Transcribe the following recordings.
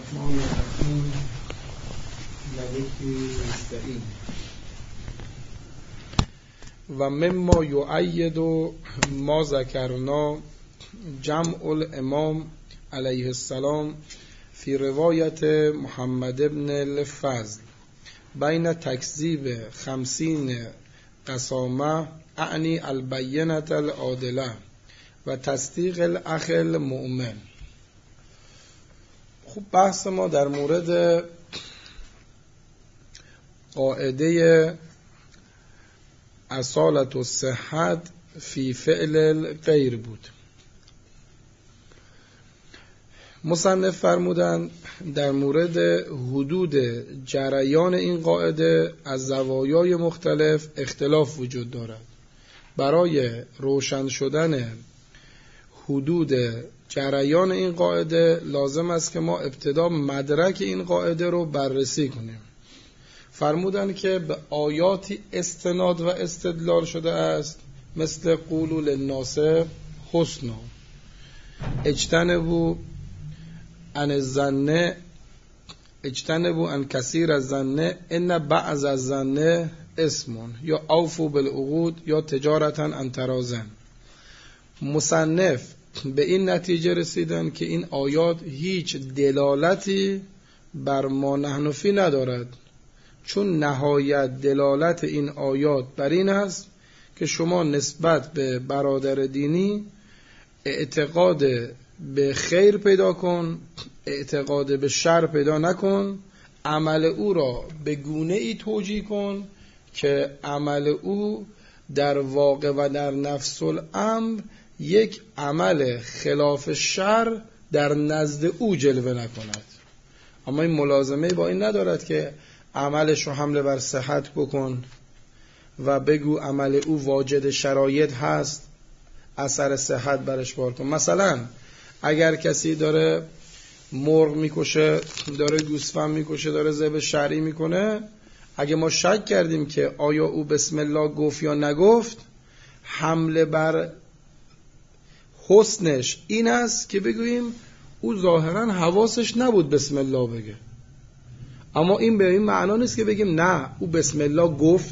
الرحمن الرحیم ملکی نستعین و مما یؤید ما ذکرنا جمع الامام علیه السلام فی روایت محمد ابن الفضل بین تکذیب 50 قسامه اعنی البینة العادله و تصدیق الاخ المؤمن. خب بحث ما در مورد قاعده اصالت و صحت فی فعل الغیر بود. مصنف فرمودند در مورد حدود جریان این قاعده از زوایای مختلف اختلاف وجود دارد. برای روشن شدن حدود جریان این قاعده لازم است که ما ابتدا مدرک این قاعده رو بررسی کنیم. فرمودند که به آیاتی استناد و استدلال شده است مثل قولوا للناس حسنا، اجتنبوا عن الظن، اجتنبوا عن کثیر الظن ان بعض الظن اسم، یا اوفوا بالعقود، یا تجارتا عن تراض. مصنف به این نتیجه رسیدن که این آیات هیچ دلالتی بر ما نحن فی ندارد، چون نهایت دلالت این آیات بر این است که شما نسبت به برادر دینی اعتقاد به خیر پیدا کن، اعتقاد به شر پیدا نکن، عمل او را به گونه ای توجیه کن که عمل او در واقع و در نفس الامر یک عمل خلاف شر در نزد او جلوه نکند. اما این ملازمه با این ندارد که عملش رو حمله بر صحت بکن و بگو عمل او واجد شرایط هست، اثر صحت برش بار کن. مثلا اگر کسی داره مرغ میکشه، داره گوسفند میکشه، داره ذبح شرعی میکنه، اگه ما شک کردیم که آیا او بسم الله گفت یا نگفت، حمله بر حسنش این است که بگوییم او ظاهرا حواسش نبود بسم الله بگه. اما این به این معنا نیست که بگیم نه او بسم الله گفت،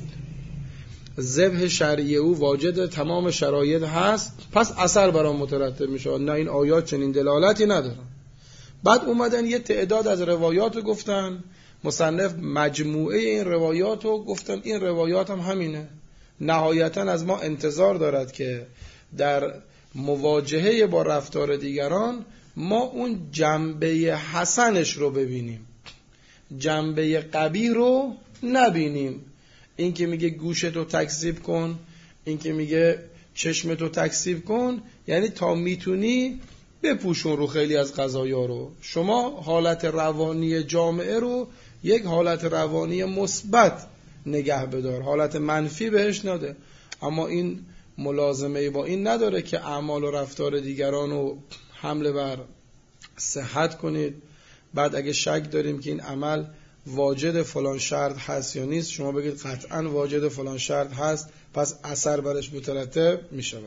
ذبح شرعی او واجد تمام شرایط هست، پس اثر بر آن مترتب میشه. نه، این آیات چنین دلالتی ندارن. بعد اومدن یه تعداد از روایات رو گفتن، مصنف مجموعه این روایات رو گفتن این روایات هم همینه. نهایتا از ما انتظار دارد که در مواجهه با رفتار دیگران ما اون جنبه حسنش رو ببینیم، جنبه قبیح رو نبینیم. این که میگه گوشتو تکذیب کن، این که میگه چشمتو تکذیب کن، یعنی تا میتونی بپوشون رو خیلی از قضایا رو. شما حالت روانی جامعه رو یک حالت روانی مثبت نگه بدار، حالت منفی بهش نده. اما این ملازمه با این نداره که اعمال و رفتار دیگران رو حمله بر صحت کنید. بعد اگه شک داریم که این عمل واجد فلان شرط هست یا نیست، شما بگید قطعا واجد فلان شرط هست، پس اثر برش مترتب می شود.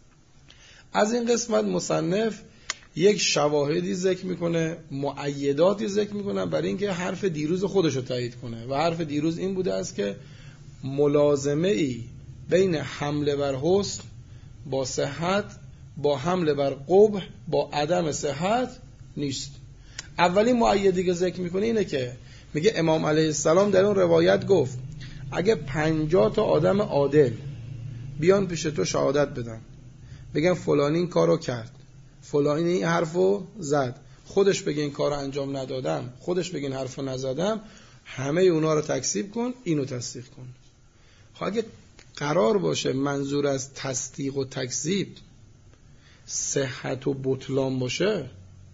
از این قسمت مصنف یک شواهدی ذکر میکنه، مؤیداتی ذکر میکنه برای اینکه حرف دیروز خودش رو تایید کنه. و حرف دیروز این بوده است که ملازمه ای بین حمله بر حسن با صحت با حمله بر قبح با عدم صحت نیست. اولین مؤیدی که ذکر میکنه اینه که میگه امام علیه السلام در اون روایت گفت اگه 50 تا آدم عادل بیان پیش تو شهادت بدن، بگن فلانی این کارو کرد، فلانی این حرفو زد، خودش بگه این کارو انجام ندادم، خودش بگه این حرفو نزدم، همه اونا رو تکذیب کن، اینو تصدیق کن. خب اگه قرار باشه منظور از تصدیق و تکذیب صحت و بطلان باشه،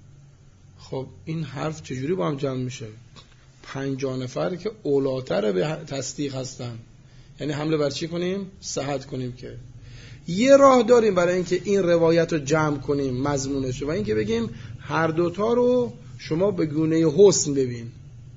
خب این حرف چجوری با هم جمع میشه؟ 50 نفر که اولاتر به تصدیق هستن، یعنی حمله بر چی کنیم؟ صحت کنیم. که یه راه داریم برای اینکه این روایت رو جمع کنیم مضمونش، و اینکه بگیم هر دوتا رو شما به گونه حسن ببین.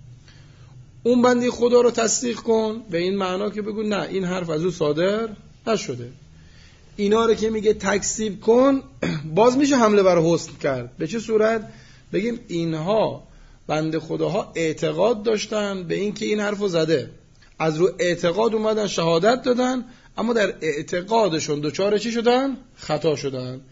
اون بندی خدا رو تصدیق کن به این معنا که بگو نه این حرف از او صادر نشده. اینا رو که میگه تکذیب کن، باز میشه حمله بر حسن کرد. به چه صورت؟ بگیم اینها بنده خداها اعتقاد داشتن به این که این حرفو زده، از رو اعتقاد اومدن شهادت دادن، اما در اعتقادشون دچار چی شدن؟ خطا شدن.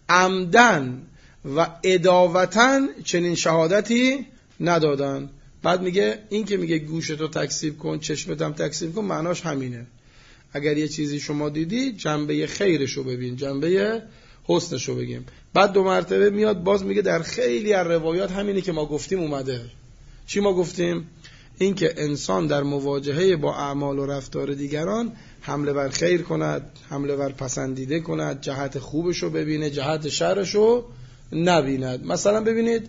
عمدن و اداوتن چنین شهادتی ندادن. بعد میگه این که میگه گوشتو تکذیب کن، چشمتم تکذیب کن، معناش همینه. اگر یه چیزی شما دیدی جنبه خیرشو ببین، جنبه حسنشو بگیم. بعد 2 مرتبه میاد باز میگه در خیلی از روایات همینی که ما گفتیم اومده. چی ما گفتیم؟ این که انسان در مواجهه با اعمال و رفتار دیگران حمله بر خیر کند، حمله بر پسندیده کند، جهت خوبشو ببینه، جهت شرشو نبیند. مثلا ببینید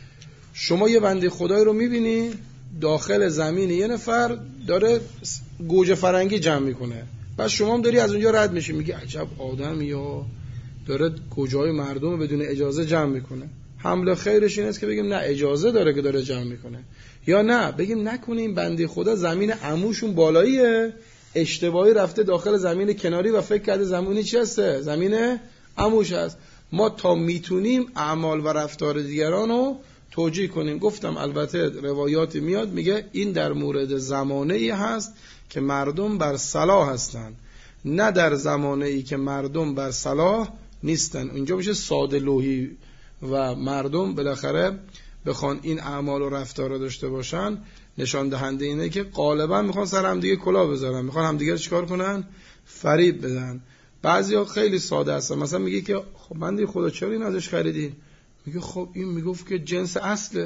شما یه بنده خدایی رو میبینی داخل زمین یه نفر داره گوجه فرنگی جمع میکنه، بعد شما هم داری از اونجا رد میشی، میگی عجب آدمی، یا داره گوجه های مردم رو بدون اجازه جمع میکنه. حمله خیرش این است که بگیم نه اجازه داره که داره جمع میکنه، یا نه بگیم نکنیم بنده خدا زمین عموشون بالاییه، اشتباهی رفته داخل زمین کناری و فکر کرده زمینی چی هسته؟ زمین عموش هست. ما تا میتونیم اعمال و رفتار دیگران رو توجیه کنیم. گفتم البته روایاتی میاد میگه این در مورد زمانه‌ای هست که مردم بر صلاح هستن، نه در زمانه‌ای که مردم بر صلاح نیستن. اونجا میشه ساده لوحی و مردم بالاخره بخوان این اعمال و رفتار رو داشته باشن، نشان دهنده اینه که غالبا میخوان سر هم دیگه کلاه بذارن، میخوان هم دیگه چیکار کنن؟ فریب بدن. بعضیا خیلی ساده هستن، مثلا میگه که خب بنده خدا چرا این ازش خریدین؟ میگه خب این میگفت که جنس اصله.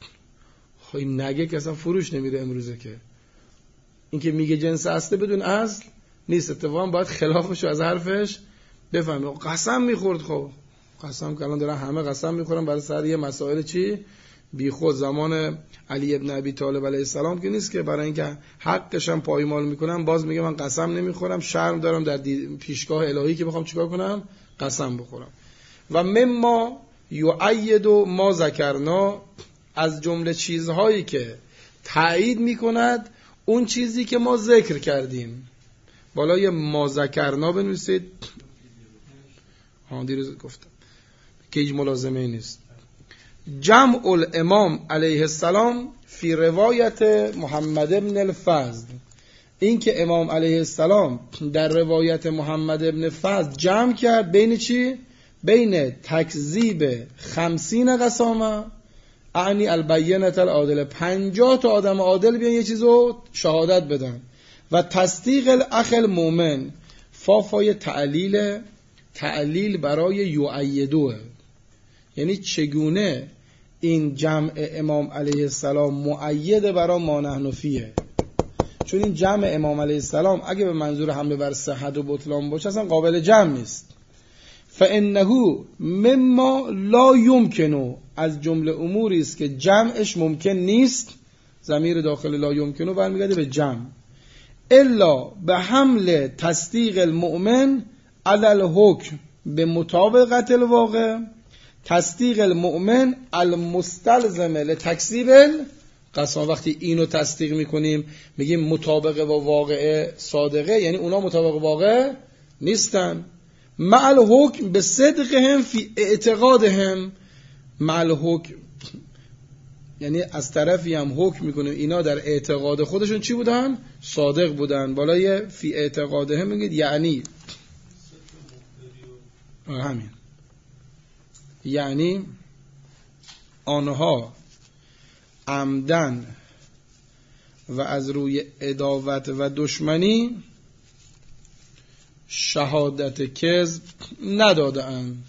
خب این نگه که اصلا فروش نمیره امروزه، که این که میگه جنس اصله بدون اصل نیست، اتفاقا باید خلافش از حرفش بفهمه. قسم میخورد. خب قسم که الان دارن همه قسم میخورن برای سر یه مسائل چی بی خود. زمان علی ابن ابی طالب علیه السلام که نیست که برای اینکه حقش هم پایمال میکنم باز میگه من قسم نمیخورم، شرم دارم در پیشگاه الهی که بخوام چیکار کنم؟ قسم بخورم. و مما یؤید ما ذکرنا، از جمله چیزهایی که تایید میکند اون چیزی که ما ذکر کردیم. بالای ما ذکرنا بنویسید، دیروز گفتم که هیچ ملازمه نیست. جمع الامام علیه السلام فی روایت محمد ابن الفضل، این که امام علیه السلام در روایت محمد ابن فضل جمع کرد بین چی؟ بین تکذیب 50 قسامه، اعنی البینة العادله، 50 تا آدم عادل بیان یه چیزو شهادت بدن، و تصدیق الاخ المؤمن، فافای تعلیل برای یؤیدوه، یعنی چگونه این جمع امام علیه السلام مؤید برای ما نحن فیه. چون این جمع امام علیه السلام اگه به منظور حمله بر صحت و بطلان باشه اصلا قابل جمع نیست. فانه مما لا یمکنو، از جمله اموری است که جمعش ممکن نیست. ضمیر داخل لا یمکنو برمیگرده به جمع. الا به حمل تصدیق المؤمن علی الحکم به مطابقت الواقع، تصدیق المؤمن المستلزم لتکذیب القسام. وقتی اینو تصدیق میکنیم میگیم مطابق با واقع صادقه، یعنی اونا مطابق واقع نیستن. مع الحکم به صدقهم فی اعتقادهم، مع الحکم یعنی از طرفی هم حکم میکنیم اینا در اعتقاد خودشون چی بودن؟ صادق بودن. بالای فی اعتقادهم میگید یعنی همین، یعنی آنها عمدن و از روی عداوت و دشمنی شهادت کذب ندادند.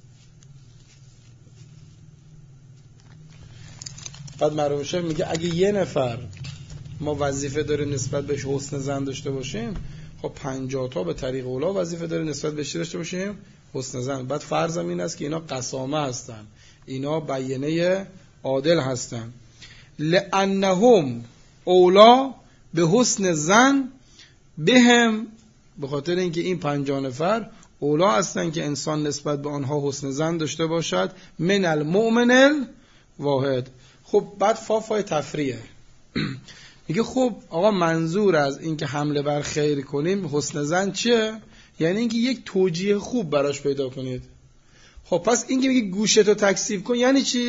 بعد مرحوم شیخ میگه اگه یه نفر ما وظیفه داریم نسبت بهش حسن ظن داشته باشیم، خب 50 تا به طریق اولا وظیفه داریم نسبت بهش داشته باشیم حسن ظن. بعد فرضم این است که اینا قسامه هستن، اینا بیانه عادل هستن. لانهم اولا به حسن ظن بهم، به خاطر اینکه این 50 نفر اولا هستن که انسان نسبت به آنها حسن ظن داشته باشد من المؤمن الواحد. خب بعد فافای تفریه میگه خب آقا منظور از این که حمله بر خیر کنیم حسن ظن چیه؟ یعنی اینکه یک توجیه خوب براش پیدا کنید. خب پس این که میگه گوشتو تکذیب کن یعنی چی؟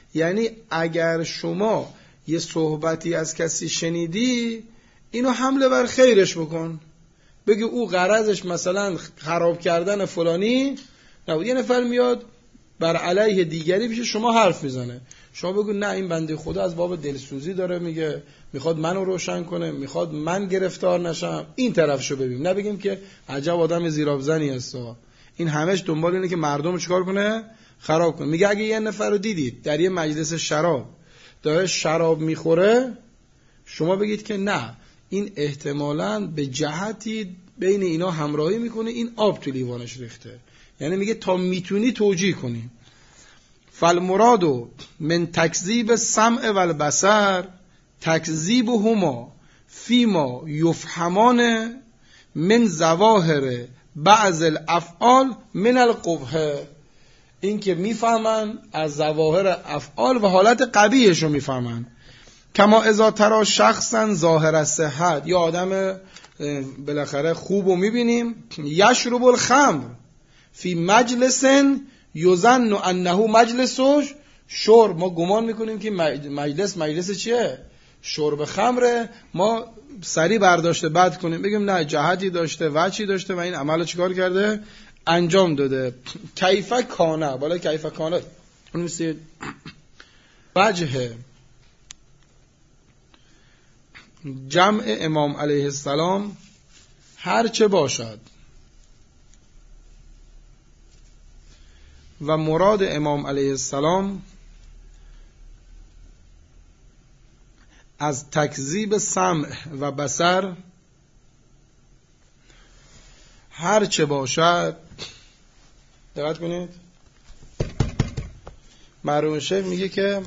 یعنی اگر شما یه صحبتی از کسی شنیدی، اینو حمله بر خیرش بکن، بگی او غرضش مثلا خراب کردن فلانی نبود. یه نفر میاد بر علیه دیگری پیش شما حرف میزنه، شما بگو نه این بنده خدا از باب دلسوزی داره میگه، میخواد منو روشن کنه، میخواد من گرفتار نشم، این طرفشو ببین. نبگیم که عجب آدم زیرابزنی هستا، این همش دنبال اینه که مردم رو چیکار کنه؟ خراب کنه. میگه اگه یه نفر رو دیدید در یه مجلس شراب داره شراب میخوره، شما بگید که نه این احتمالاً به جهتی بین اینا همراهی میکنه، این آب تو لیوانش ریخته. یعنی میگه تا میتونی توجیه کنی. فالمراد من تکذیب السمع و البصر تکذیبهما فیما یفهمان من ظواهر بعض الافعال من القبح. این که میفهمن از ظواهر افعال و حالت قبیحش رو میفهمن. کما اذا ترى شخصا ظاهر الصحت، یا آدم بالاخره خوب رو میبینیم یشرب الخمر فی مجلس یظن انه مجلس شرب، ما گمان میکنیم که مجلس چیه؟ شرب خمره. ما سری برداشته بد کنیم، بگیم نه جهتی داشته وجهی داشته و این عمل چیکار کرده؟ انجام داده. کیف کانه، بالا کیف کانه اون مثل وجه جمع امام علیه السلام هر چه باشد و مراد امام علیه السلام از تکذیب سمع و بصر هر چه باشد، دقت کنید مرحوم شیخ میگه که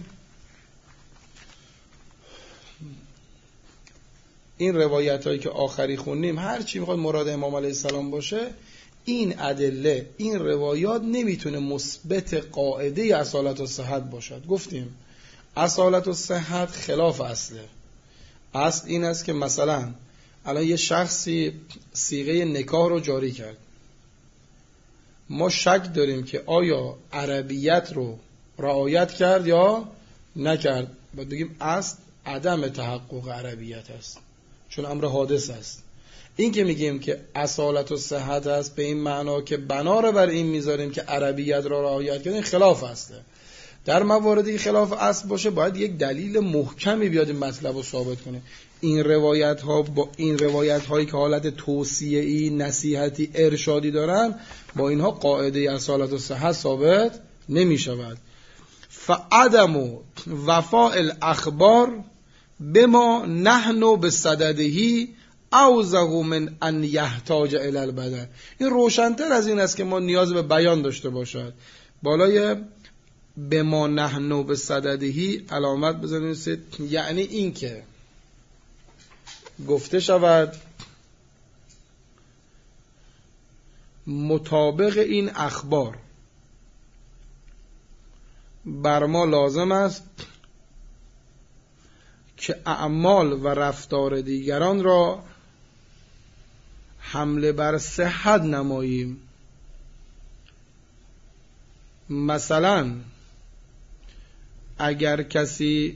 این روایت هایی که آخری خونیم هر چی میخواد مراد امام علیه السلام باشه، این ادله این روایات نمیتونه مثبت قاعده اصالت و صحت باشد. گفتیم اصالت و صحت خلاف اصله. اصل این است که مثلا الان یه شخصی صیغه نکاح رو جاری کرد، ما شک داریم که آیا عربیت رو رعایت کرد یا نکرد، باید بگیم اصل عدم تحقق عربیت است، چون امر حادث است. این که میگیم که اصالت و صحت است به این معنا که بنا رو بر این میذاریم که عربیت را رعایت کنیم، خلاف اصله. در مواردی خلاف اصل باشه باید یک دلیل محکمی بیاد این مطلب رو ثابت کنه. این روایت ها با این روایت هایی که حالت توصیه‌ای، نصیحتی، ارشادی دارن، با اینها قاعده اصالت و صحت ثابت نمی شود. فعدم وفاء الاخبار بما نحن بصدده اوضح من ان یحتاج الی البدن. این روشن‌تر از این است که ما نیاز به بیان داشته باشد. بالای بما نحن بصدده علامت بزنید، یعنی این که گفته شود مطابق این اخبار بر ما لازم است که اعمال و رفتار دیگران را حمله بر صحت نماییم. مثلا اگر کسی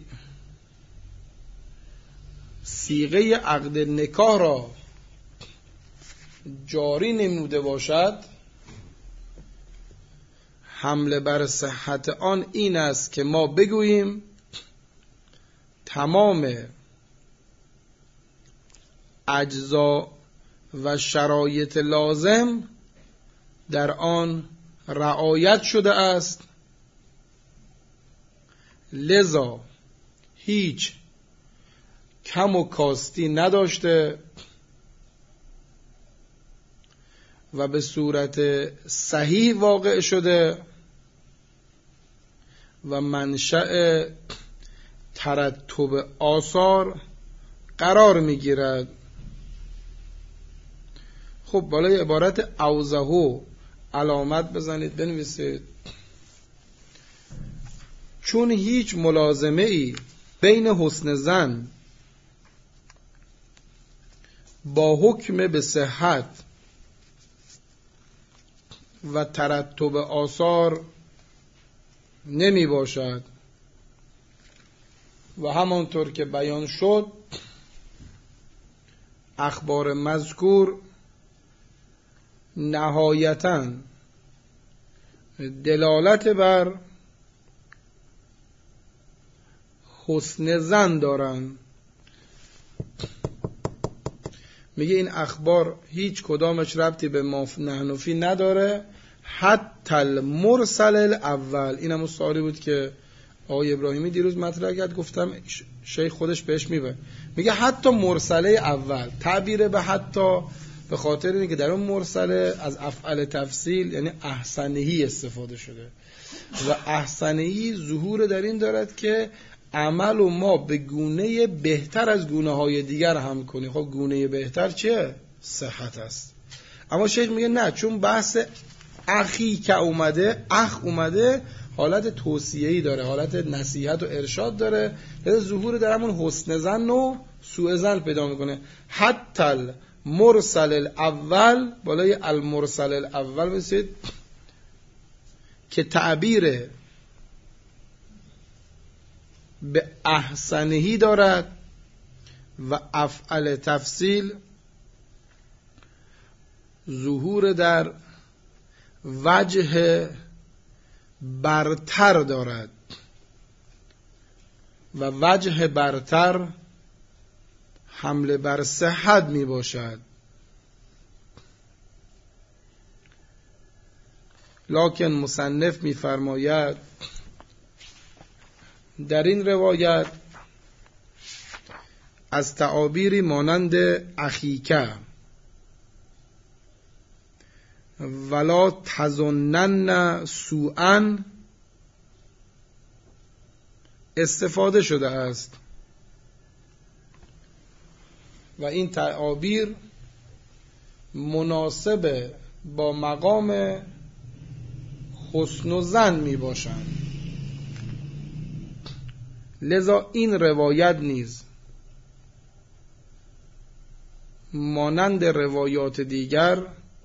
صیغه عقد نکاح را جاری نموده باشد، حمله بر صحت آن این است که ما بگوییم تمام اجزا و شرایط لازم در آن رعایت شده است، لذا هیچ کم و کاستی نداشته و به صورت صحیح واقع شده و منشأ ترتب آثار قرار میگیرد. خب بالای عبارت اوضحو علامت بزنید، بنویسید چون هیچ ملازمه ای بین حسن ظن با حکم به صحت و ترتب آثار نمی باشد و همانطور که بیان شد اخبار مذکور نهایتاً دلالت بر حسن ظن دارند. میگه این اخبار هیچ کدامش ربطی به ما نحن فی نداره حتی المرسل الاول. این هم سوالی بود که آقای ابراهیمی دیروز مطرح کرد، گفتم شیخ خودش بهش میگه حتی مرسله اول. تعبیر به حتی به خاطر اینه که در اون مرسله از افعال تفصیل یعنی احسنهی استفاده شده و احسنهی ظهور در این دارد که عمل و ما به گونه بهتر از گونه های دیگر هم کنیم. خب گونه بهتر چیه؟ صحت است. اما شیخ میگه نه، چون بحث اخی که اومده، اخ اومده، حالت توصیه‌ای داره، حالت نصیحت و ارشاد داره، لذا ظهور در همون حسن ظن و سوء ظن پیدا میکنه. حتی المرسل الاول، بالای المرسل الاول بسید که تعبیر به احسنهی دارد و افعال تفصیل ظهور در وجه برتر دارد و وجه برتر حمله بر صحت می باشد. لکن مصنف می فرماید در این روایت از تعابیری مانند اخیکه ولا تظنن سوءا استفاده شده است و این تعابیر مناسب با مقام حسن و ظن می باشند. لذا این روایت نیز مانند روایات دیگر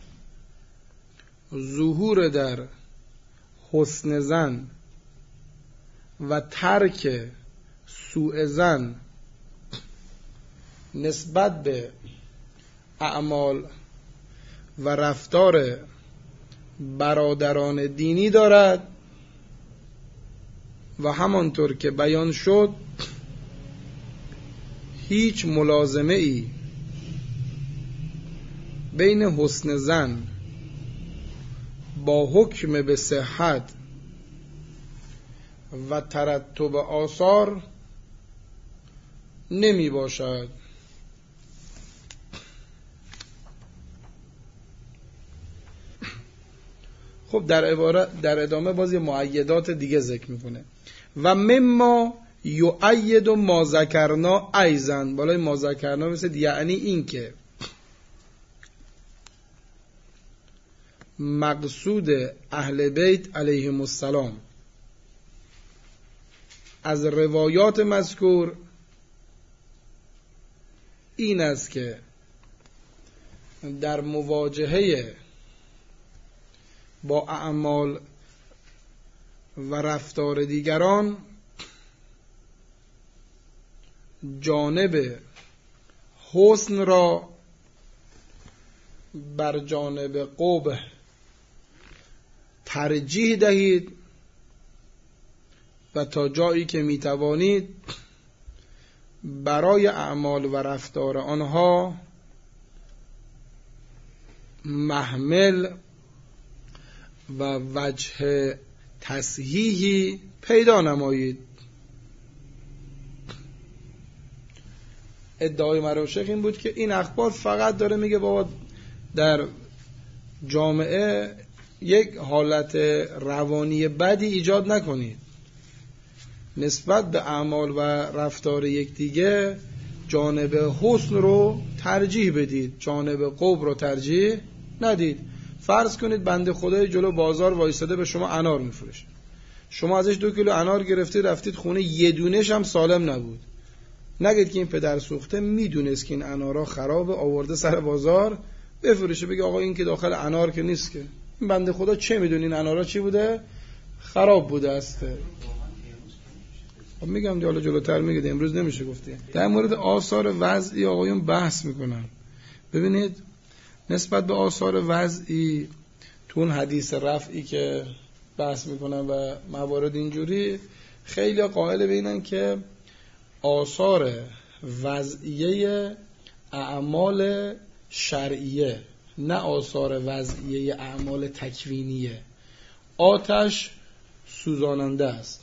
ظهور در حسن ظن و ترک سوء ظن نسبت به اعمال و رفتار برادران دینی دارد و همانطور که بیان شد هیچ ملازمه ای بین حسن ظن با حکم به صحت و ترتب آثار نمی باشد. خب در ادامه باز یه مؤیدات دیگه ذکر میکنه و مما یؤید ما ذکرنا ایضا. بالای ما ذکرنا مثل یعنی این که مقصود اهل بیت علیهم السلام از روایات مذکور این است که در مواجهه با اعمال و رفتار دیگران جانب حسن را بر جانب قبح ترجیح دهید و تا جایی که میتوانید برای اعمال و رفتار آنها محمل و وجه تصحیحی پیدا نمایید. ادعای مرحوم شیخ این بود که این اخبار فقط داره میگه بابا در جامعه یک حالت روانی بدی ایجاد نکنید، نسبت به اعمال و رفتار یکدیگه جانب حسن رو ترجیح بدید، جانب قبح رو ترجیح ندید. فرض کنید بنده خدای جلو بازار وایساده به شما انار میفروشه، شما ازش 2 کیلو انار گرفتید رفتید خونه، یه دونه‌ش هم سالم نبود. نگید که این پدر سوخته میدونست که این انارا خرابه آورده سر بازار بفروشه، بگه آقا این که داخل انار که نیست که، این بنده خدا چه میدونه این انارا چی بوده؟ خراب بوده است. خب میگم دیگه حالا جلوتر میگه، امروز نمیشه گفته. در مورد آثار وضعی آقایون بحث میکنن. ببینید نسبت به آثار وضعی تو اون حدیث رفعی که بحث میکنن و موارد اینجوری، خیلی قائل به اینن که آثار وضعیه اعمال شرعیه، نه آثار وضعیه اعمال تکوینیه. آتش سوزاننده است،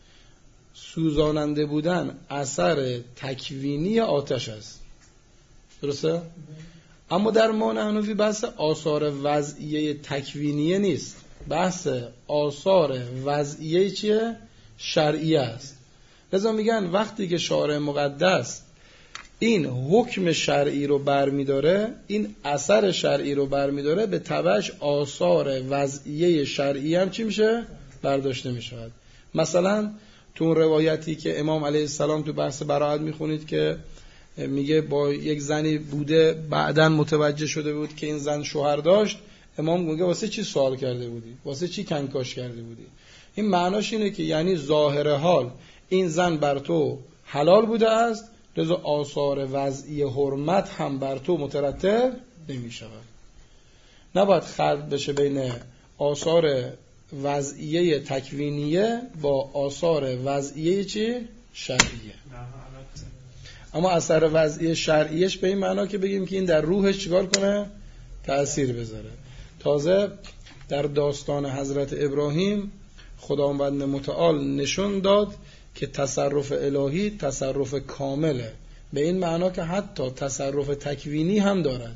سوزاننده بودن اثر تکوینی آتش است، درسته؟ اما در ما نحنفی بحث آثار وضعیه تکوینیه نیست، بحث آثار وضعیه چیه؟ شرعیه است. لذا میگن وقتی که شارع مقدس این حکم شرعی رو برمیداره، این اثر شرعی رو برمیداره، به تبعش آثار وضعیه شرعی هم چی میشه؟ برداشته میشود. مثلا تو اون روایتی که امام علیه السلام تو بحث براءت میخونید که میگه با یک زنی بوده بعداً متوجه شده بود که این زن شوهر داشت، امام میگه واسه چی سوال کرده بودی؟ واسه چی کنکاش کرده بودی؟ این معناش اینه که یعنی ظاهر حال این زن بر تو حلال بوده است، لذا آثار وضعی حرمت هم بر تو مترتب نمی شود. نباید خلط بشه بین آثار وضعیه تکوینیه با آثار وضعیه چی؟ شرعیه. اما اثر وضعی شرعیش به این معنا که بگیم که این در روحش چیکار کنه؟ تأثیر بذاره. تازه در داستان حضرت ابراهیم خداوند متعال نشون داد که تصرف الهی تصرف کامله، به این معنا که حتی تصرف تکوینی هم دارد.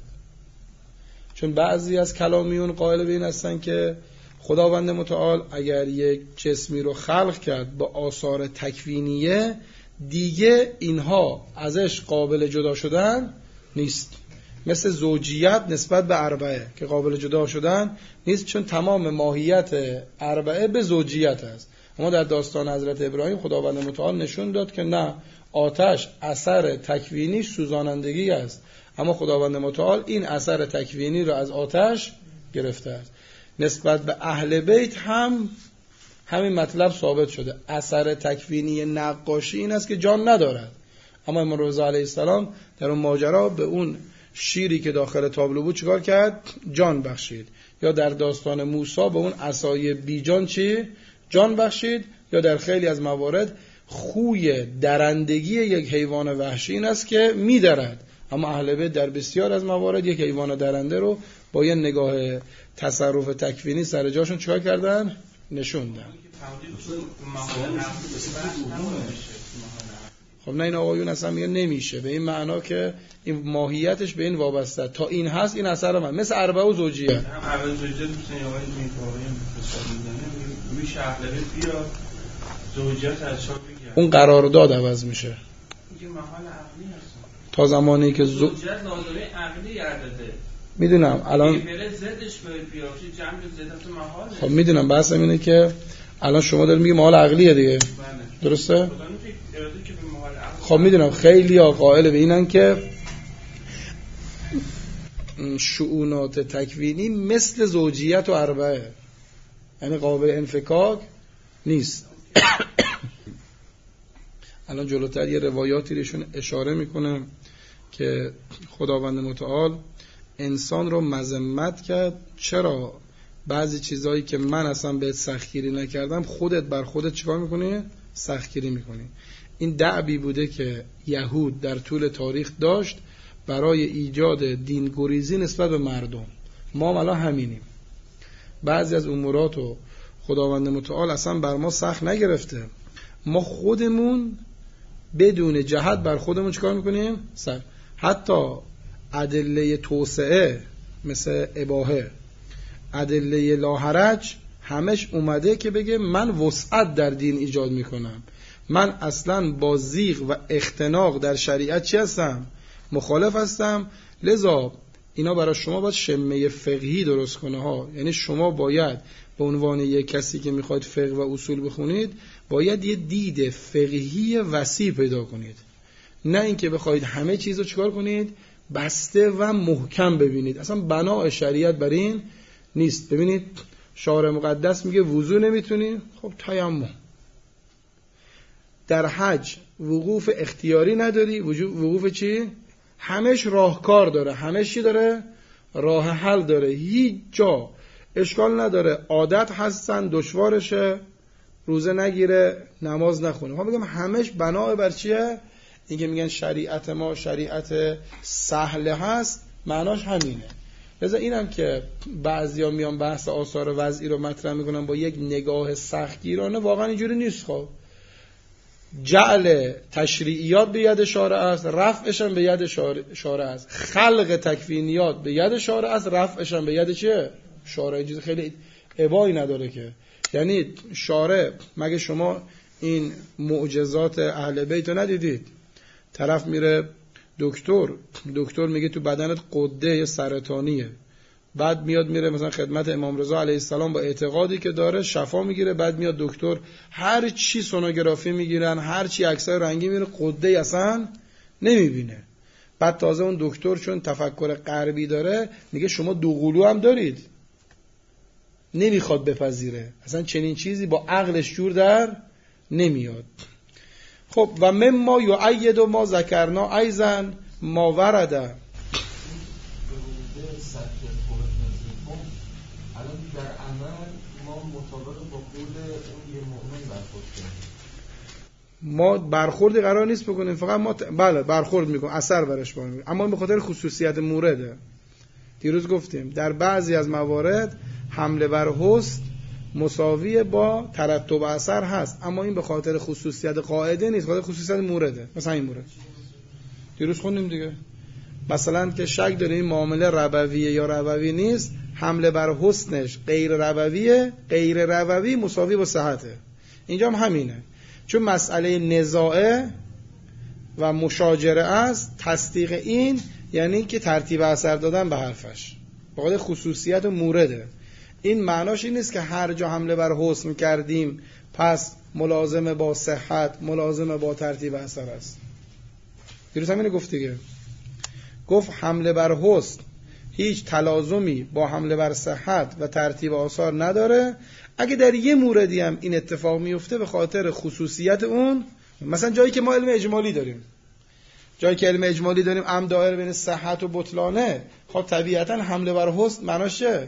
چون بعضی از کلامیون قائل به این هستن که خداوند متعال اگر یک جسمی رو خلق کرد با آثار تکوینیه، دیگه اینها ازش قابل جدا شدن نیست، مثل زوجیت نسبت به اربعه که قابل جدا شدن نیست، چون تمام ماهیت اربعه به زوجیت است. اما در داستان حضرت ابراهیم خداوند متعال نشون داد که نه، آتش اثر تکوینی سوزانندگی است، اما خداوند متعال این اثر تکوینی رو از آتش گرفته است. نسبت به اهل بیت هم همین مطلب ثابت شده، اثر تکوینی نقاشی این است که جان ندارد، اما امام رضا علیه السلام در اون ماجرا به اون شیری که داخل تابلو بود چیکار کرد؟ جان بخشید. یا در داستان موسی به اون عصای بیجان چی؟ جان بخشید. یا در خیلی از موارد خوی درندگی یک حیوان وحشی این است که می‌درد، اما اهل بیت در بسیار از موارد یک حیوان درنده رو با یه نگاه تصرف تکوینی سر جاشون چیکار کردن؟ نشوندن. خب نه، این آقایون اصلا میگه نمیشه، به این معنا که این ماهیتش به این وابسته، تا این هست این اثر من، مثل اربعه و زوجیت. هم اول زوجیت میشه آقای میفاهیم میشه اهل بیت بیا زوجیت از چاپ بگیره، اون قرارداد عوض میشه. میگه محال عقلی هست تا زمانی که زوجیت لازمه عقلی گردده. میدونم الان بره زدش بیاد جمع زدت محال. خب میدونم، بحثم اینه که الان شما دارید میگی محال عقلیه دیگه. بله. درسته؟ خب میدونم خیلی ها قائل به اینن که شؤونات تکوینی مثل زوجیت و اربعه، یعنی قابل انفکاک نیست. الان جلوتر یه روایاتی روشون اشاره میکنه که خداوند متعال انسان رو مذمت کرد، چرا بعضی چیزایی که من اصلا بهت سختگیری نکردم خودت بر خودت چیکار میکنی؟ سختگیری میکنی. این دعوی بوده که یهود در طول تاریخ داشت برای ایجاد دینگریزی نسبت به مردم. ما الان همینیم، بعضی از اموراتو خداوند متعال اصلا بر ما سخت نگرفته، ما خودمون بدون جهت بر خودمون چیکار میکنیم؟ حتی ادله توسعه مثل اباحه، ادله لاحرج، همش اومده که بگه من وسعت در دین ایجاد میکنم، من اصلا با زیغ و اختناق در شریعت چی هستم؟ مخالف هستم. لذا اینا برای شما باید شمه فقهی درست کنه ها، یعنی شما باید به عنوان یک کسی که میخواید فقه و اصول بخونید باید یه دید فقهی وسیع پیدا کنید، نه اینکه بخواید همه چیز رو چیکار کنید؟ بسته و محکم ببینید. اصلا بناء شریعت بر این نیست. ببینید شارع مقدس میگه وضو نمیتونی، خب تیمم. در حج وقوف اختیاری نداری، وقوف چی؟ همش راهکار داره، همش چی داره؟ راه حل داره، هیچ جا اشکال نداره، عادت هستن دشوارشه، روزه نگیره، نماز نخونه. ما بگم همش بنا بر چیه؟ این که میگن شریعت ما شریعت سهل هست، معناش همینه. لذا اینم که بعضیا میان بحث آثار وضعی رو مطرح میکنن با یک نگاه سختگیرانه، واقعا اینجوری نیست. خب جعل تشریعیات به ید شارع است، رفعش هم به ید شارع است. خلق تکوینیات به ید شارع است، رفعش هم به ید چه؟ شارع. چیز خیلی ابایی نداره که، یعنی شارع، مگه شما این معجزات اهل بیت رو ندیدید؟ طرف میره دکتر میگه تو بدنت قده سرطانیه، بعد میاد میره مثلا خدمت امام رضا علیه السلام با اعتقادی که داره شفا میگیره، بعد میاد دکتر هر چی سونوگرافی میگیرن، هر چی عکسای رنگی میگیره، قده اصلا نمیبینه. بعد تازه اون دکتر چون تفکر غربی داره میگه شما دوقلو هم دارید، نمیخواد بپذیره، اصلا چنین چیزی با عقلش جور در نمیاد. خب و مما یؤید و ما ذکرنا ایضا ما ورده. الان در عمل ما مطابق با قول اون یه مؤمن برخورد کنیم، ما برخوردی قرار نیست بکنیم، فقط ما بله برخورد میکنیم، اثر برش بکنیم، اما به خاطر خصوصیت مورده. دیروز گفتیم در بعضی از موارد حمله بر حسن مساوی با ترتب اثر هست، اما این به خاطر خصوصیت قاعده نیست، خاطر خصوصیت مورده. مثلا این مورد دیروز خوندیم دیگه، مثلا که شک داره این معامله ربویه یا ربوی نیست، حمله بر حسنش غیر ربویه، غیر ربوی مساوی با صحته. اینجا هم همینه، چون مسئله نزاعه و مشاجره است، تصدیق این یعنی که ترتیب اثر دادن به حرفش به خاطر خصوصیت مورده. این معناش این نیست که هر جا حمله بر حسن کردیم پس ملازم با صحت، ملازم با ترتیب اثر است. دیروز همینه گفت دیگه، گفت حمله بر حسن هیچ تلازمی با حمله بر صحت و ترتیب آثار نداره. اگه در یه موردی هم این اتفاق میفته به خاطر خصوصیت اون، مثلا جایی که ما علم اجمالی داریم، جایی که علم اجمالی داریم ام دائر بین صحت و بطلانه، خب طبیعتا حمله بر حسن معناش چه؟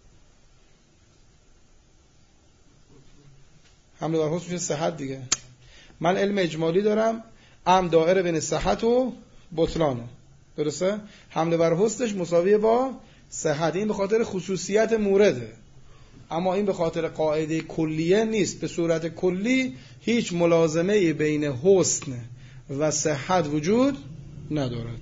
حمله بر حسن میشه صحت دیگه. من علم اجمالی دارم ام دائر بین صحت و بطلانه، درسته؟ حمله بر حسنش مساویه با صحت، این به خاطر خصوصیت مورده، اما این به خاطر قاعده کلیه نیست. به صورت کلی هیچ ملازمه بین حسن و صحت وجود ندارد.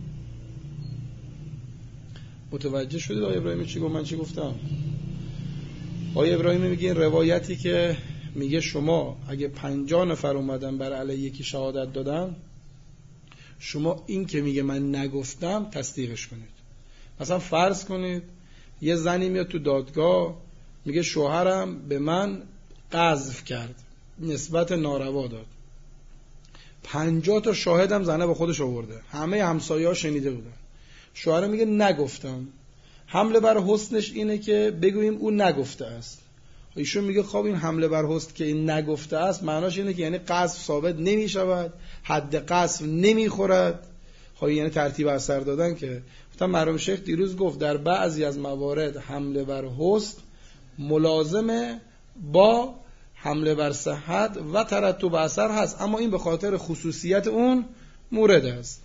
متوجه شدید آقای ابراهیمی چی گفت؟ من چی گفتم؟ آقای ابراهیمی میگه این روایتی که میگه شما اگه 50 نفر اومدن بر علیه یکی شهادت دادن، شما این که میگه من نگفتم تصدیقش کنید. مثلا فرض کنید یه زنی میاد تو دادگاه میگه شوهرم به من قذف کرد، نسبت ناروا داد، 50 تا شاهدم زنه با خودش آورده، همه همسایه‌ها شنیده بودن، شوهرم میگه نگفتم. حمله بر حسنش اینه که بگوییم او نگفته است. ایشون میگه خب این حمله بر حسن که این نگفته است معناش اینه که یعنی قذف ثابت نمیشود، حد قذف نمیخورد. خب یعنی ترتیب اثر دادن که گفتم مرحوم شیخ دیروز گفت در بعضی از موارد حمله بر حسن ملازمه با حمله بر صحت و ترتب اثر هست، اما این به خاطر خصوصیت اون مورد است.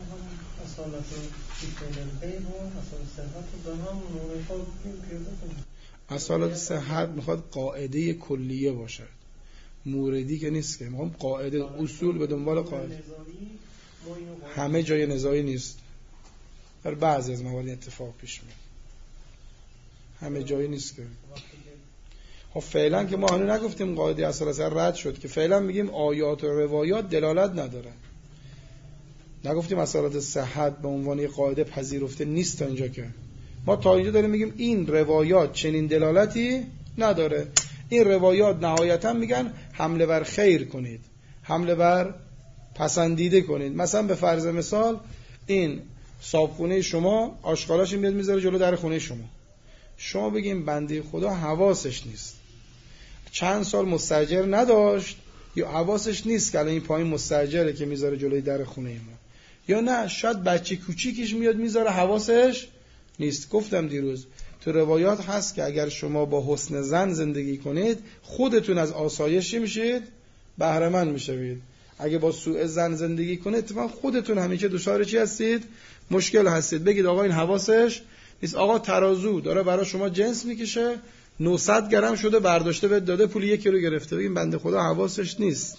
اصالت صحت میخواد قاعده کلیه باشد، موردی که نیست، که میخوام قاعده اصول به دنبال قاعده. همه جای نزاعی نیست، در بعضی از موارد اتفاق پیش میاد، همه جایی نیست که. خب فعلا که ما هنوز نگفتیم قاعده اصالت رد شد، که فعلا میگیم آیات و روایات دلالت ندارن، نگفتیم اصالت صحت به عنوان یک قاعده پذیرفته نیست. تا اینجا که ما تا اینجا داریم میگیم این روایات چنین دلالتی نداره. این روایات نهایتا میگن حمله بر خیر کنید، حمله بر پسندیده کنید. مثلا به فرض مثال این صابخونه شما آشغالاش میاد میذاره جلو در خونه شما بگیم بنده خدا حواسش نیست، چند سال مستاجر نداشت، یا حواسش نیست که الان این پایین مستاجره که میذاره جلوی در خونه ما، یا نه شاید بچه کوچیکش میاد میذاره حواسش نیست. گفتم دیروز تو روایات هست که اگر شما با حسن ظن زندگی کنید خودتون از آسایشی میشید، بهره مند میشوید. اگه با سوء ظن زندگی کنید اتفاقا خودتون همیشه دچار چی هستید؟ مشکل هستید. بگید آقا این حواسش نیست. آقا ترازو داره برای شما جنس میکشه 900 گرم شده برداشته بهت داده پول 1 کیلو گرفته، بگیم بنده خدا حواسش نیست.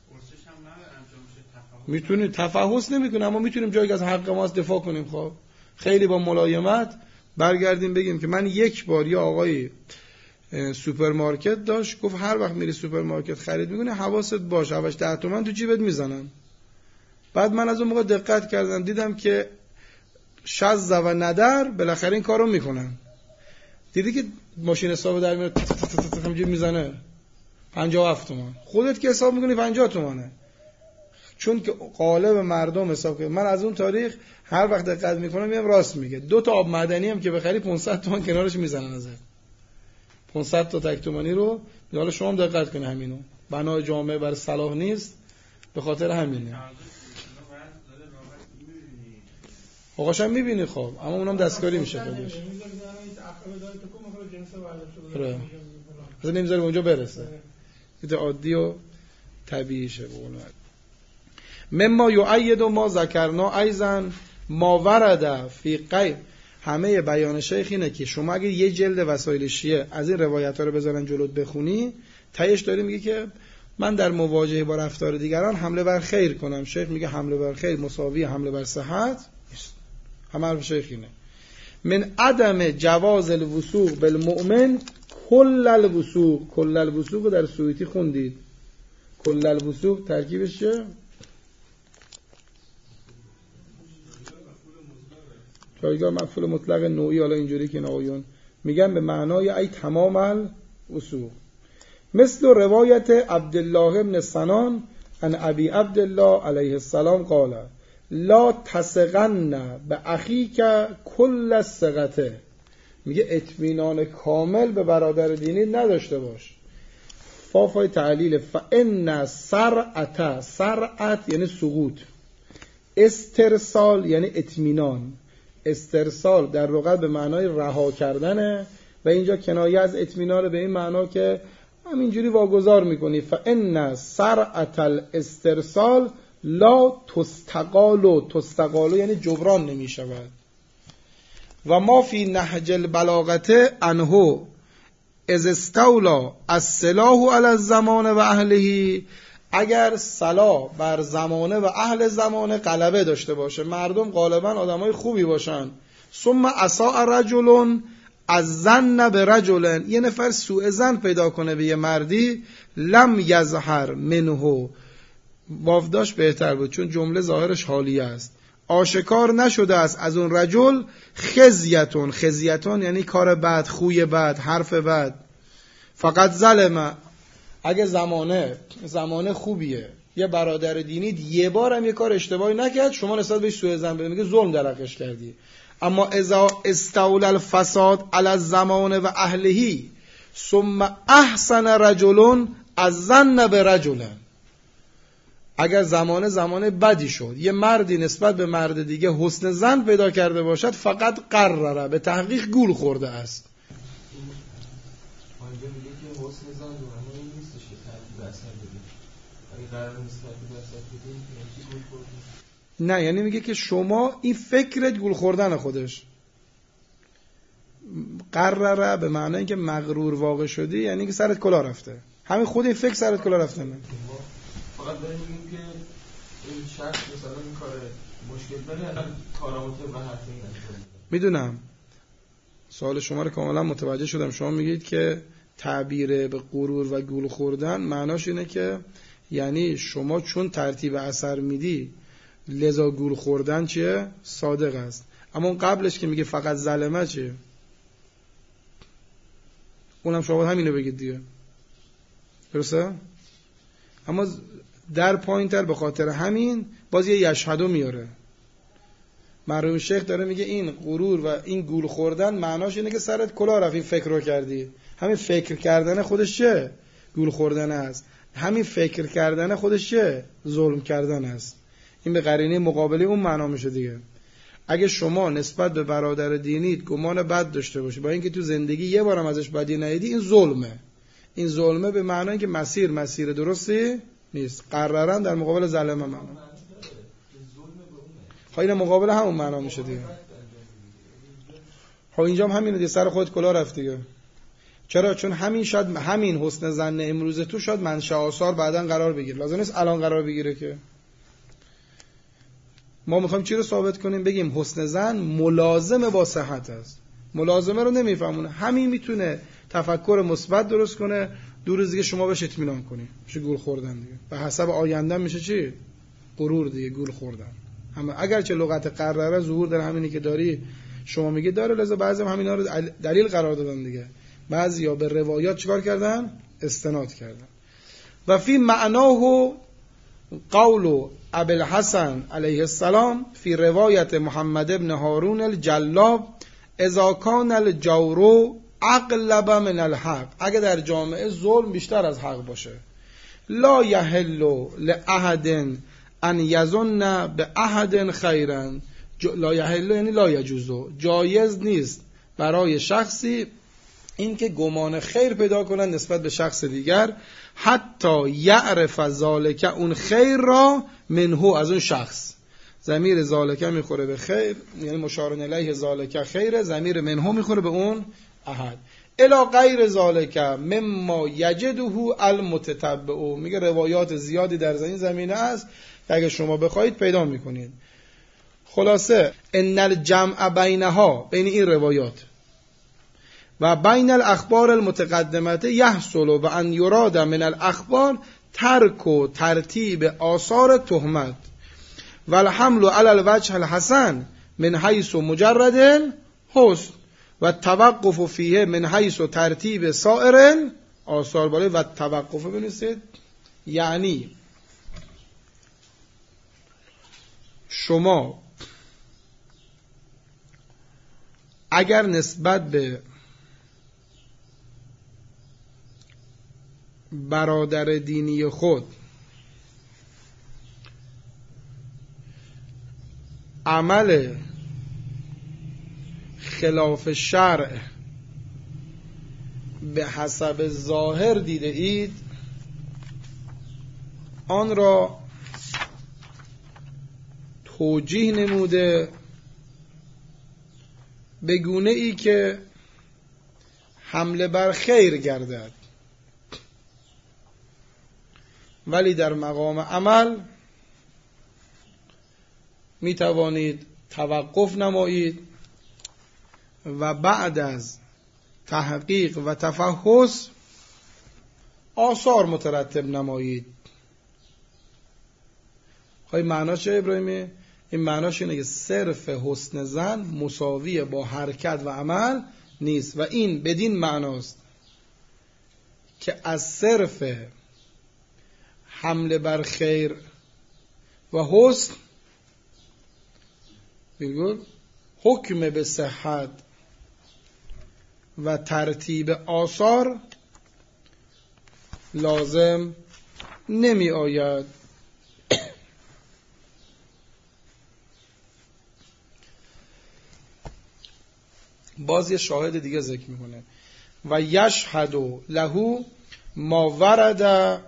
میتونید تفحص نمیکنه، اما میتونیم جایی که از حق ما دفاع کنیم. خب خیلی با ملایمت برگردیم بگیم که من یک بار یا آقای سوپرمارکت داشت گفت هر وقت میری سوپرمارکت خرید میکنی حواست باشه 10 تومن تو جیبت میزنن. بعد من از اون موقع دقت کردم دیدم که شذ و ندر بالاخره این کارو میکنن. دیدی که ماشین حساب در میاره هم جیب میزنه 57 تومن، خودت که حساب میکنی 50 تومنه، چون که قالب مردم حساب کنه. من از اون تاریخ هر وقت دقت میکنم میام راست میگه. 2 تا آب معدنی هم که بخری 500 تومن کنارش میزنن ازت، 500 تا تک تومانی رو. حالا شما هم دقت کنید همینو، بنای جامعه بر صلاح نیست، به خاطر همینه. آقاش هم میبینی خب، اما اونم دستکاری میشه خودش. اصلا نمیذاره اونجا برسه، این عادی و طبیعی شه. مما یؤید ما ذکرنا ایضا ما ورد فی غیر. همه بیان شیخ اینه که شما اگه یه جلد وسایل شیعه از این روایت ها رو بذارن جلوت بخونی، تهش داره میگه که من در مواجهه با رفتار دیگران حمله بر خیر کنم. شیخ میگه حمله بر خیر مساوی حمله بر صحت. همه حرف شیخ اینه. من عدم جواز الوثوق بالمؤمن کل الوثوق. کل الوثوق رو در سویتی خوندید. کل الوثوق ترکیبش چیه؟ جایگاه مفعول مطلق نوعی. حالا اینجوری که آقایون میگن به معنای ای تمام الوثوق. مثل روایت عبدالله ابن سنان عن ابی عبدالله علیه السلام قال لا تثقن باخیک کل الثقه. میگه اطمینان کامل به برادر دینی نداشته باش. فافای تعلیل فان سرعت، سرعت یعنی سقوط، استرسال یعنی اطمینان. استرسال در لغت به معنای رها کردنه و اینجا کنایه از اطمینان به این معنا که همینجوری واگذار میکنی. فان سرعت الاسترسال لا تستقال. تستقال یعنی جبران نمیشود. و ما فی نهج البلاغه عنه از استولا السلاح علی الزمان و اهله. اگر صلاح بر زمانه و اهل زمانه غلبه داشته باشه، مردم غالبا آدمای خوبی باشن، ثم اساء رجل الظن برجل، یه نفر سوء ظن پیدا کنه به یه مردی، لم یظهر منه، بافداش بهتر بود چون جمله ظاهرش حالیه است، آشکار نشده است از اون رجل خزیتون. خزیتون یعنی کار بد، خوی بد، حرف بد. فقط ظلم. اگه زمانه خوبیه، یه برادر دینی یه بار هم یه کار اشتباهی نکرد، شما نسبت بهش سوء ظن بدید، میگه ظلم در حقش کردی. اما اذا استول الفساد علی الزمان و اهله ثم احسن رجل الظن برجل. اگر زمانه بدی شد، یه مردی نسبت به مرد دیگه حسن ظن پیدا کرده باشد، فقط قرره، به تحقیق گول خورده است. نه، یعنی میگه که شما این فکرت گول خوردن خودش. قرره به معنی اینکه مغرور واقع شدی، یعنی که سرت کلا رفته. همین خود این فکر سرت کلا رفته. نه فقط داریم میگیم که این شخص مثلا این کار مشکل داره، الان کارامون و حرفی نمیشه. میدونم سوال شما رو کاملا متوجه شدم. شما میگید که تعبیر به غرور و گول خوردن معناش اینه که یعنی شما چون ترتیب اثر میدی لذا گول خوردن چیه؟ صادق است. اما اون قبلش که میگه فقط ظلمه چیه؟ اونم شما همینو بگید دیگه، درسته؟ اما در پایینتر به خاطر همین باز یه یشهدو میاره. مرحوم شیخ داره میگه این غرور و این گول خوردن معناش اینه که سرت کلا رفت، این فکر رو کردی. همین فکر کردن خودش چه؟ گول خوردن است. همین فکر کردن خودش چه؟ ظلم کردن است. این به قرینه مقابله اون معنا میشه دیگه. اگه شما نسبت به برادر دینیت گمان بد داشته باشی با اینکه تو زندگی یه بارم ازش بدی ندیدی، این ظلمه. این ظلمه به معنای که مسیر درستی نیست. قررن در مقابل ظالم معنا. خب این مقابل همون معنا میشه دیگه. خب اینجا هم همینه دیگه، سر خودت کلا رفت دیگه. چرا؟ چون همین حسن ظن امروز تو شاید منشأ آثار بعداً قرار بگیره. لازم نیست الان قرار بگیره که. ما میخوایم چی رو ثابت کنیم؟ بگیم حسن ظن ملازم با صحت است. ملازمه رو نمیفهمونه. همین میتونه تفکر مثبت درست کنه، دو روز دیگه شما بهش اطمینان کنی. میشه گول خوردن دیگه. به حسب آینده میشه چی؟ غرور دیگه، گول خوردن. اما اگر چه لغت قرره ظهور در همینی که داری شما میگی داره، لذا بعضی هم همینا رو دلیل قرار دادن دیگه. بعضیا به روایات چیکار کردن؟ استناد کردن. و فی معناه قول ابی الحسن علیه السلام فی روایت محمد ابن هارون الجلاب اذا کان الجور اغلب من الحق، اگه در جامعه ظلم بیشتر از حق باشه، لا یحل لاحد ان یظن باحد خیرا، لا یحل یعنی لا یجوز، جایز نیست برای شخصی این که گمان خیر پیدا کنن نسبت به شخص دیگر، حتی یعرف ذالک، اون خیر را منه، از اون شخص. ضمیر ذالک میخوره به خیر، یعنی مشار الیه ذالک خیره، ضمیر منه میخوره به اون احد. الا غیر ذالک مما یجده المتتبع، میگه روایات زیادی در این زمینه است که اگه شما بخواید پیدا میکنید. خلاصه ان الجمع بینها، بین این روایات و بین الاخبار المتقدمه یحصل و ان یراد من الاخبار ترک و ترتیب آثار تهمت و الحمل علی الوجه الحسن من حیث مجرد الحسن و توقف فیه من حیث ترتیب سائر آثار. بالا و توقف بنویسید، یعنی شما اگر نسبت به برادر دینی خود عمل خلاف شرع به حسب ظاهر دیده اید، آن را توجیه نموده به گونه ای که حمله بر خیر گردد، ولی در مقام عمل می توانید توقف نمایید و بعد از تحقیق و تفحص آثار مترتب نمایید. خواهی معناش چه ابراهیمی؟ این معناش اینه که صرف حسن ظن مساوی با حرکت و عمل نیست و این بدین معناست که از صرف حمله بر خیر و حسن حکم به صحت و ترتیب آثار لازم نمی آید. باز یه شاهد دیگه ذکر میکنه و یشهد له ما ورد،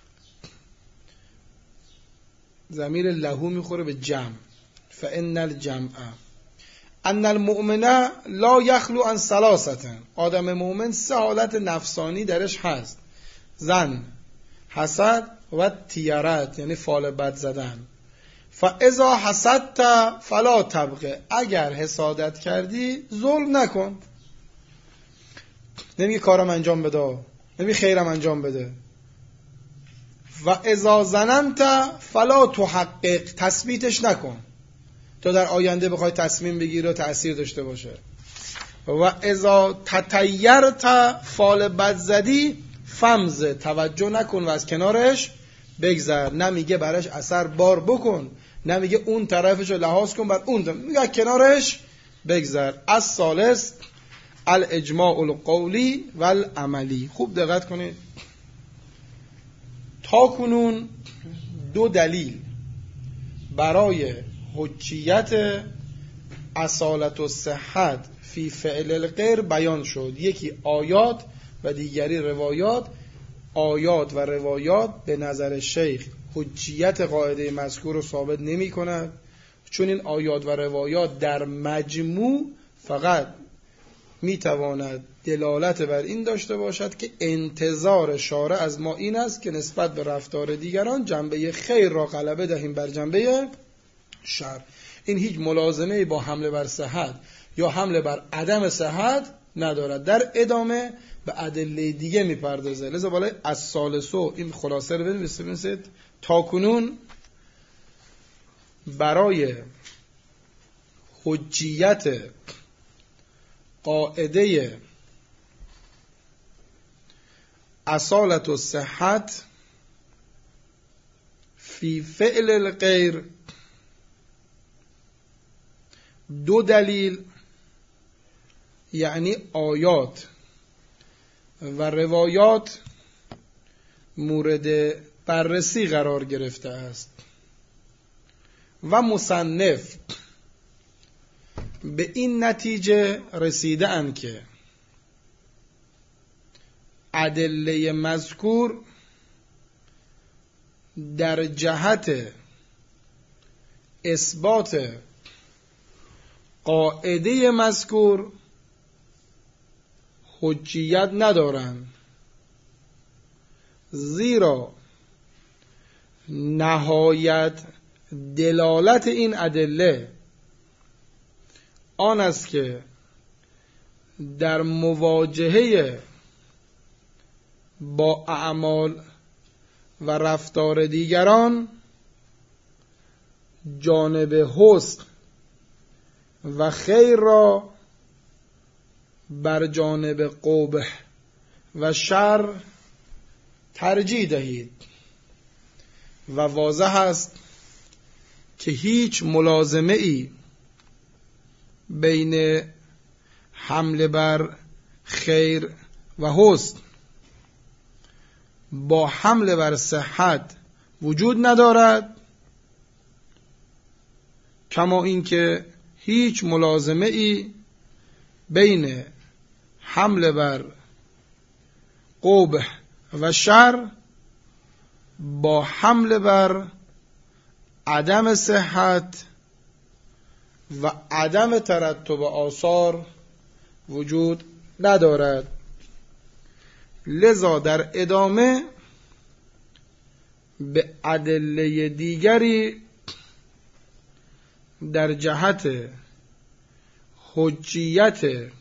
ضمیر له میخوره به جمع، فان الجمع ان المؤمن لا یخلو عن ثلاثه، آدم مؤمن سه حالت نفسانی درش هست: ظن، حسد و تیرت، یعنی فال بد زدن. فاذا حسدت فلا تبغ، اگر حسادت کردی ظلم نکن. نمیگه کارم انجام بده، نمیگه خیرم انجام بده. و اذا ظننت فلا تحقق، تثبیتش نکن تا در آینده بخوای تصمیم بگیری و تأثیر داشته باشه. و اذا تطیرت، فال بد زدی، فمز، توجه نکن و از کنارش بگذر. نمیگه براش اثر بار بکن، نمیگه اون طرفش رو لحاظ کن بر اون طرف، میگه کنارش بگذر. الثالث الاجماع القولی والعملی. خوب دقت کنید، تاکنون دو دلیل برای حجیت اصالت و صحت فی فعل الغیر بیان شد. یکی آیات و دیگری روایات. آیات و روایات به نظر شیخ حجیت قاعده مذکور رو ثابت نمی کند، چون این آیات و روایات در مجموع فقط می تواند دلالت بر این داشته باشد که انتظار شارع از ما این است که نسبت به رفتار دیگران جنبه خیر را غلبه دهیم بر جنبه شر. این هیچ ملازمه با حمله بر صحت یا حمله بر عدم صحت ندارد. در ادامه به ادله دیگه میپردازه. لذا بالای الثالثو این خلاصه رو بنویسید. تاکنون برای حجیت قاعده اصالت و صحت فی فعل الغیر دو دلیل، یعنی آیات و روایات مورد بررسی قرار گرفته است و مصنف به این نتیجه رسیده اند که ادله مذکور در جهت اثبات قاعده مذکور حجیت ندارند، زیرا نهایت دلالت این ادله آن است که در مواجهه با اعمال و رفتار دیگران جانب حسن و خیر را بر جانب قبح و شر ترجیح دهید و واضح است که هیچ ملازمه ای بین حمله بر خیر و حسن با حمله بر صحت وجود ندارد، کما اینکه هیچ ملازمه ای بین حمله بر قبح و شر با حمله بر عدم صحت و عدم ترتب آثار وجود ندارد. لذا در ادامه به ادله دیگری در جهت حجیت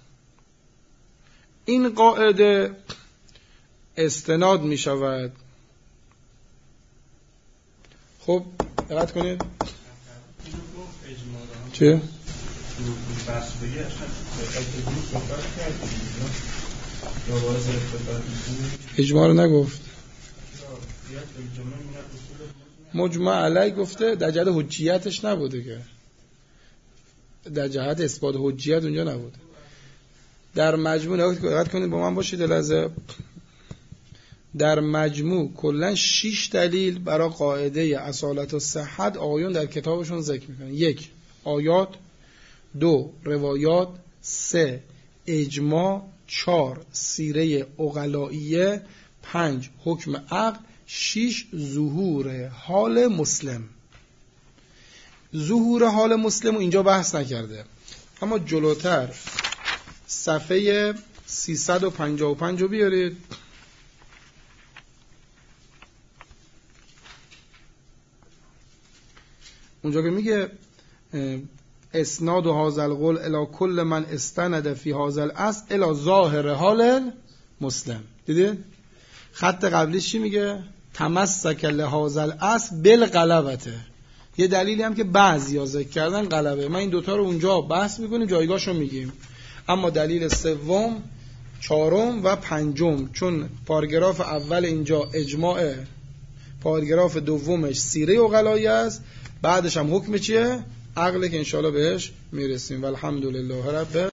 این قاعده استناد می شود. خب دقت کنید. چه؟ اجماع رو نگفت، مجمع علی گفته، در جهت حجیتش نبوده که، در جهت اثبات حجیت اونجا نبوده. در مجموع دقت کنید با من باشید لحظه. در مجموع کلا 6 دلیل برای قاعده اصالت و صحت آقایون در کتابشون ذکر میکنن. 1 آیات، 2 روایات، 3 اجماع، 4 سیره عقلائیه، 5 حکم عقل، 6 ظهور حال مسلم. ظهور حال مسلم رو اینجا بحث نکرده، اما جلوتر صفحه 355 رو بیارید. اونجا که میگه اسناد هذا القول الی کل من استند فی هذا الاصل الی ظاهر حال مسلم. دیدید خط قبلیش چی میگه؟ تمسک لهذا الاصل بالغلبته. یه دلیلی هم که بعضیا ذکر کردن غلبه. من این دوتا رو اونجا بحث میکنیم، جایگاهشو میگیم. اما دلیل سوم، چهارم و پنجم، چون پاراگراف اول اینجا اجماع، پاراگراف دومش سیره عقلایی است، بعدش هم حکم چیه؟ عقله که انشاءالله بهش میرسیم. والحمدلله رب